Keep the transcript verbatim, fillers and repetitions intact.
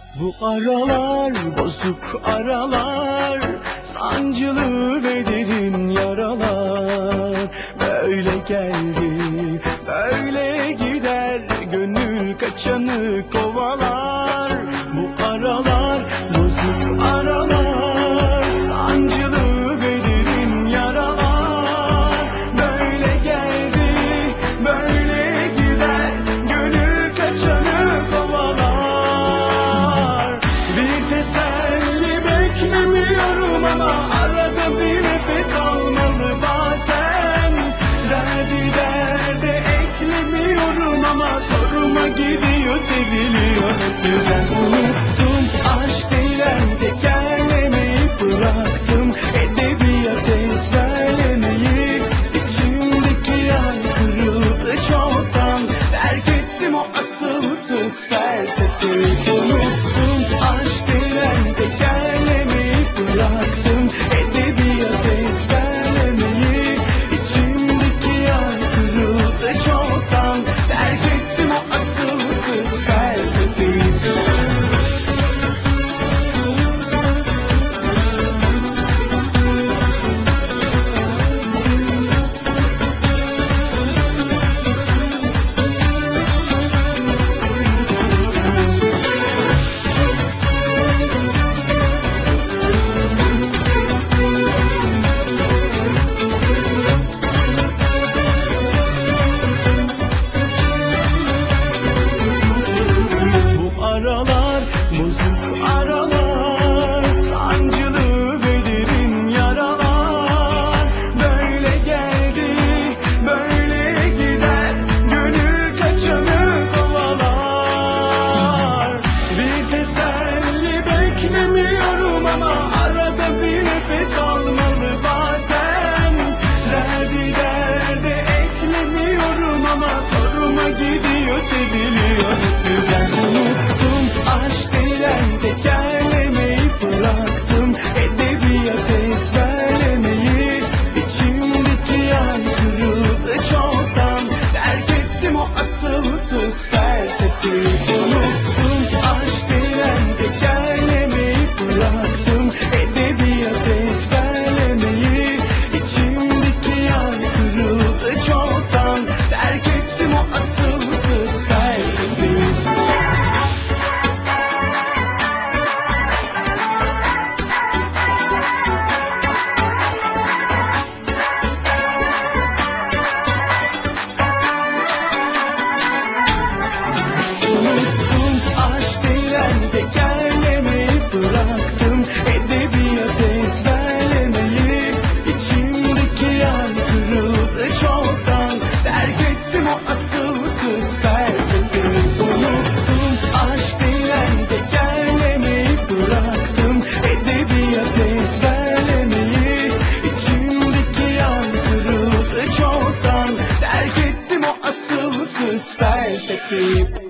Bu aralar bozuk aralar, sancılı ve derin yaralar. Böyle geldi, böyle gider, gönül kaçanı kovalar. Bu aralar bozuk aralar, sancılı ve derin yaralar. Böyle geldi, böyle gider, gönül kaçanı kovalar. Bir teselli beklemiyorum ama arada bir nefes almalı bazen. Derdi derde eklemiyorum ama soruma gidiyor, seviliyor güzel. Unuttum aşk denen tekerlemeyi, bıraktım edebiyat ezberlemeyi. İçimdeki yay kırıldı çoktan, terk ettim o asılsız felsefeyi. Unuttum aşk denen tekerlemeyi, bıraktım edebiyat ezberlemeyi. İçimdeki yay kırıldı çoktan, terk ettim o asılsız felsefeyi. Bu aralar bozuk aralar, sancılı ve derin yaralar. Böyle geldi, böyle gider, gönül kaçanı kovalar. Bir teselli beklemiyorum ama arada bir nefes almalı bazen. Derdi derde eklemiyorum ama soruma gidiyor, seviliyor güzel. Unuttum aşk denen tekerlemeyi, bıraktım edebiyat ezberlemeyi. İçimdeki yay kırıldı çoktan, terk ettim o asılsız felsefeyi. Unuttum aşk denen tekerlemeyi, bıraktım edebiyat ezberlemeyi. İçimdeki yay kırıldı çoktan, terk ettim o asılsız felsefeyi. Unuttum aşk denen tekerlemeyi, bıraktım edebiyat ezberlemeyi. İçimdeki yay kırıldı çoktan, terk ettim o asılsız felsefeyi. Unuttum aşk denen tekerlemeyi, bıraktım edebiyat ezberlemeyi. İçimdeki yay kırıldı çoktan, terk ettim o asılsız felsefeyi.